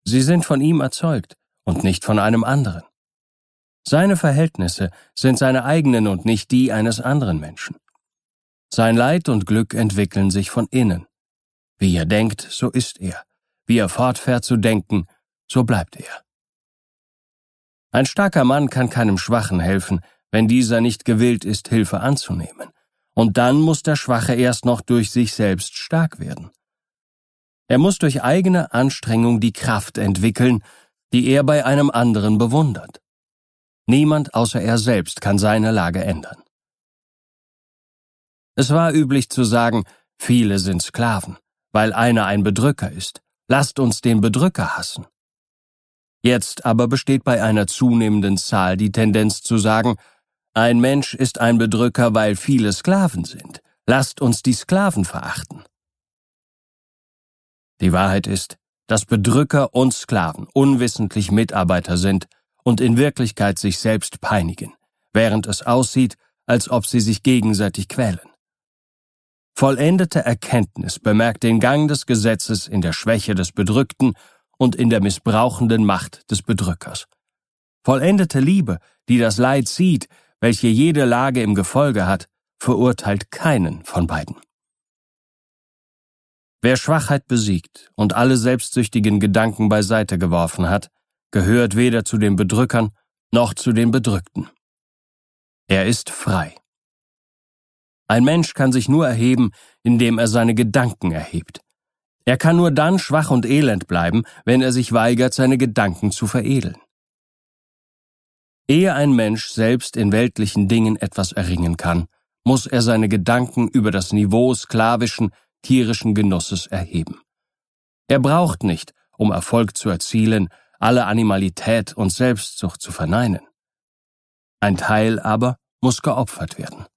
Sie sind von ihm erzeugt und nicht von einem anderen. Seine Verhältnisse sind seine eigenen und nicht die eines anderen Menschen. Sein Leid und Glück entwickeln sich von innen. Wie er denkt, so ist er. Wie er fortfährt zu denken, so bleibt er. Ein starker Mann kann keinem Schwachen helfen, wenn dieser nicht gewillt ist, Hilfe anzunehmen. Und dann muss der Schwache erst noch durch sich selbst stark werden. Er muss durch eigene Anstrengung die Kraft entwickeln, die er bei einem anderen bewundert. Niemand außer er selbst kann seine Lage ändern. Es war üblich zu sagen, viele sind Sklaven, weil einer ein Bedrücker ist. Lasst uns den Bedrücker hassen. Jetzt aber besteht bei einer zunehmenden Zahl die Tendenz zu sagen, ein Mensch ist ein Bedrücker, weil viele Sklaven sind. Lasst uns die Sklaven verachten. Die Wahrheit ist, dass Bedrücker und Sklaven unwissentlich Mitarbeiter sind und in Wirklichkeit sich selbst peinigen, während es aussieht, als ob sie sich gegenseitig quälen. Vollendete Erkenntnis bemerkt den Gang des Gesetzes in der Schwäche des Bedrückten und in der missbrauchenden Macht des Bedrückers. Vollendete Liebe, die das Leid sieht, welche jede Lage im Gefolge hat, verurteilt keinen von beiden. Wer Schwachheit besiegt und alle selbstsüchtigen Gedanken beiseite geworfen hat, gehört weder zu den Bedrückern noch zu den Bedrückten. Er ist frei. Ein Mensch kann sich nur erheben, indem er seine Gedanken erhebt. Er kann nur dann schwach und elend bleiben, wenn er sich weigert, seine Gedanken zu veredeln. Ehe ein Mensch selbst in weltlichen Dingen etwas erringen kann, muss er seine Gedanken über das Niveau sklavischen, tierischen Genusses erheben. Er braucht nicht, um Erfolg zu erzielen, alle Animalität und Selbstsucht zu verneinen. Ein Teil aber muss geopfert werden.